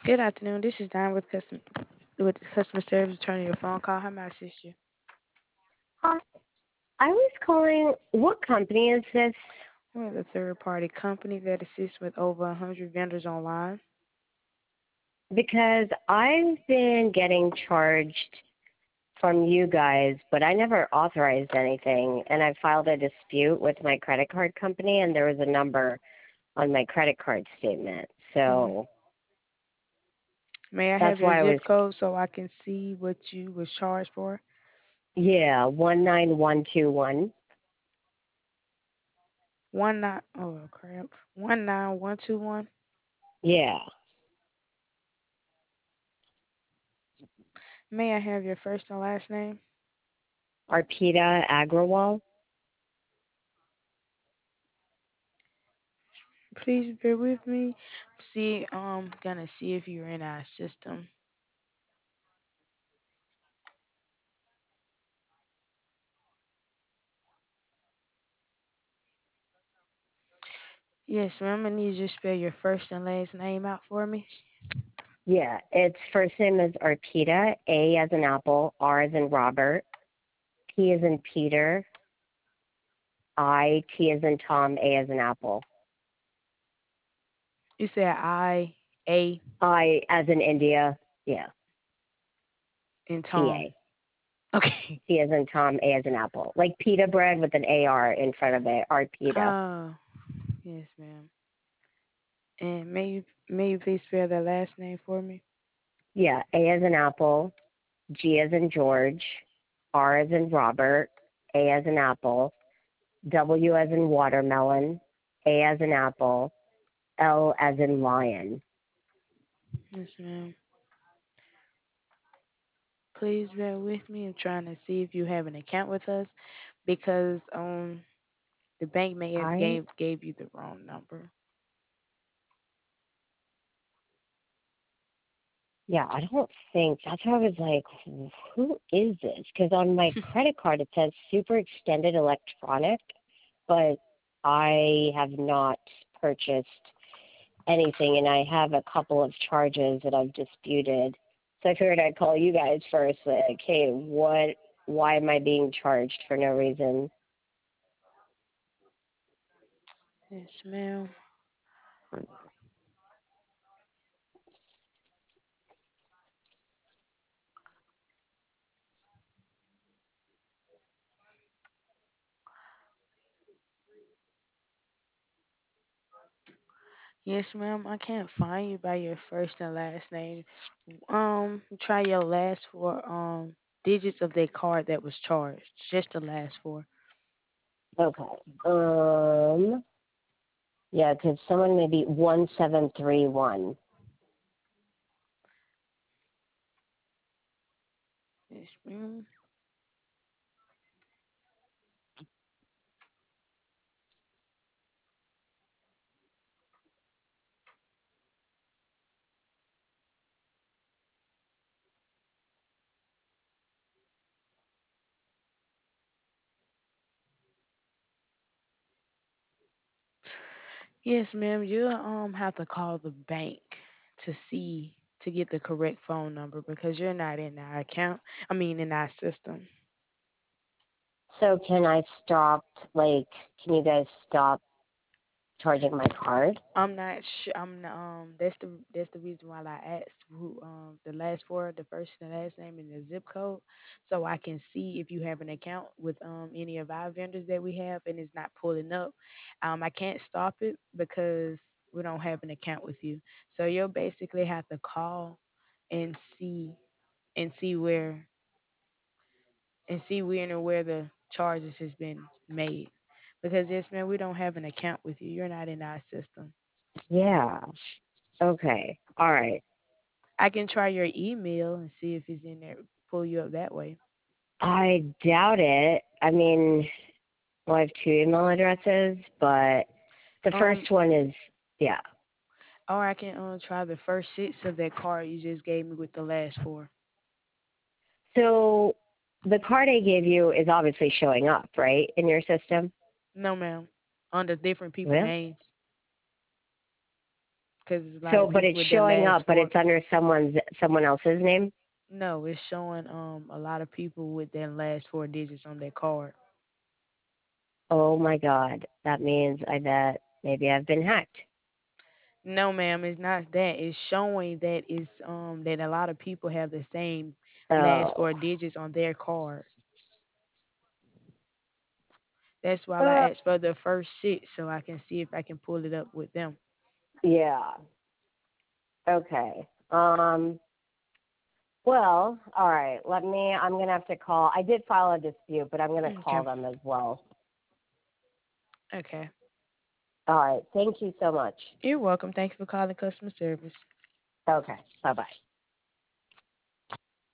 Good afternoon. This is Don with customer service returning your phone call. How may I assist you? Hi, I was calling. What company is this? We're a third party company that assists with over 100 vendors online. Because I've been getting charged from you guys, but I never authorized anything, and I filed a dispute with my credit card company, and there was a number on my credit card statement. hmm So May I that's have your why I was, zip code so I can see what you was charged for? yeah, 19121. Oh crap, 19121. Yeah, May I have your first and last name? Arpita Agrawal. Please bear with me. Gonna see if you're in our system. Yes, ma'am. I need you to spell your first and last name out for me. Yeah, its first name is Arpita, A as in apple, R as in Robert, P as in Peter, I, T as in Tom, A as in apple. You said A I as in India. Yeah. in T Tom. A. Okay. T as in Tom, A as in apple. Like pita bread with an AR in front of it. Art pita. Oh, yes, ma'am. And may you please spell the last name for me? Yeah. A as in apple. G as in George. R as in Robert. A as in apple. W as in watermelon. A as in apple. L as in lion. Yes, ma'am. Please bear with me. I'm trying to see if you have an account with us because the bank may have I gave you the wrong number. Yeah, I don't think that's why I was like, who is this? Because on my credit card it says super extended electronic, but I have not purchased anything and I have a couple of charges that I've disputed. So I figured I'd call you guys first, like, hey, why am I being charged for no reason? Yes, ma'am. Yes, ma'am. I can't find you by your first and last name. Try your last four digits of that card that was charged. Just the last four. Okay. Yeah, because someone maybe 1731. Yes, ma'am. Yes, ma'am. You have to call the bank to see to get the correct phone number because you're not in our account. I mean, in our system. So can I stop, like, can you guys stop charging my card? I'm not sure. That's the reason why I asked who the last four, the first and last name, and the zip code, so I can see if you have an account with any of our vendors that we have, and it's not pulling up. I can't stop it because we don't have an account with you. So you'll basically have to call and see where when and where the charges has been made. Because yes, man, we don't have an account with you. You're not in our system. Yeah. Okay. All right. I can try your email and see if it's in there. Pull you up that way. I doubt it. I mean, well, I have two email addresses, but the Um, first one is, yeah. or I can try the first six of that card you just gave me with the last four. So the card I gave you is obviously showing up, right, in your system? No, ma'am. Under different people Really? names, because there's a lot So, of but people it's with the showing last up, but four. it's under someone else's name. No, it's showing a lot of people with their last four digits on their card. Oh my God, that means I bet maybe I've been hacked. No, ma'am, it's not that. It's showing that it's that a lot of people have the same last Oh, four digits on their card. That's why I uh, asked for the first six so I can see if I can pull it up with them. yeah. Okay. Well, all right. I'm gonna have to call. I did file a dispute, but I'm gonna Okay. call them as well. Okay. All right. Thank you so much. You're welcome. Thank you for calling customer service. Okay. Bye bye.